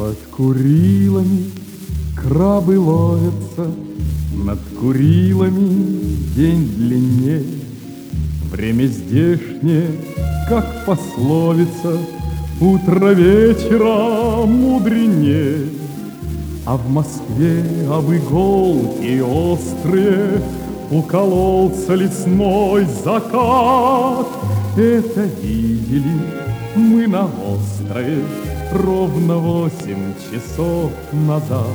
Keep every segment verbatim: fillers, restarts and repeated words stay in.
Под Курилами крабы ловятся, над Курилами день длиннее. Время здешнее, как пословица, утро вечера мудренее. А в Москве об иголки острые укололся лесной закат. Это видели мы на острове ровно восемь часов назад.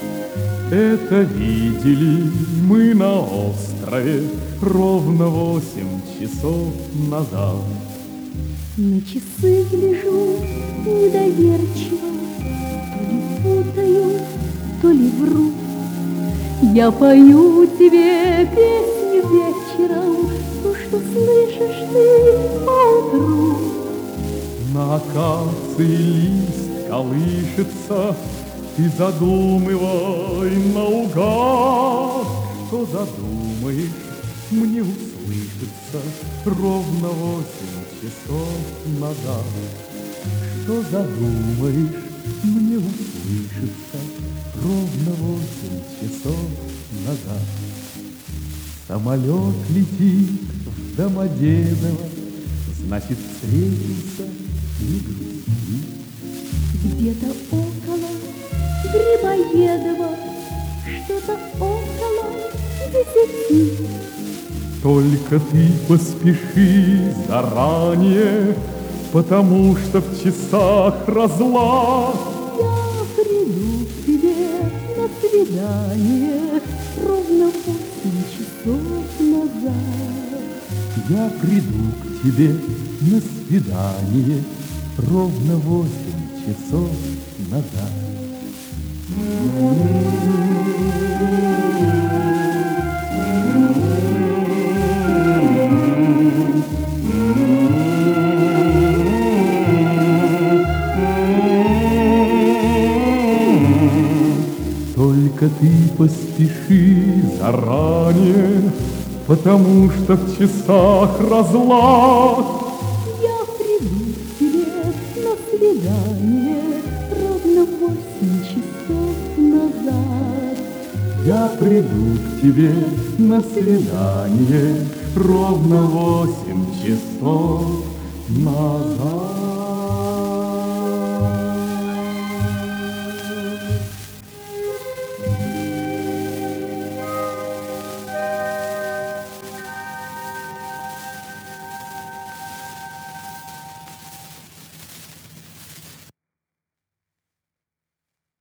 Это видели мы на острове ровно восемь часов назад. На часы гляжу недоверчиво, то ли путаю, то ли вру. Я пою тебе песню вечером, то, что слышишь ты поутру. На акации лист колышется, ты задумывай наугад, что задумаешь, мне услышится ровно восемь часов назад. Что задумаешь, мне услышится ровно восемь часов назад. Самолет летит в Домодедово, значит, встретился, не грусти. Где-то около Грибоедова, что-то около десяти. Только ты поспеши заранее, потому что в часах разлад. Я приду к тебе на свидание ровно восемь часов назад. Я приду к тебе на свидание ровно восемь часов назад. Только ты поспеши заранее, потому что в часах разлад. Я приду к тебе на свидание ровно восемь часов назад. Я приду к тебе на свидание ровно восемь часов назад.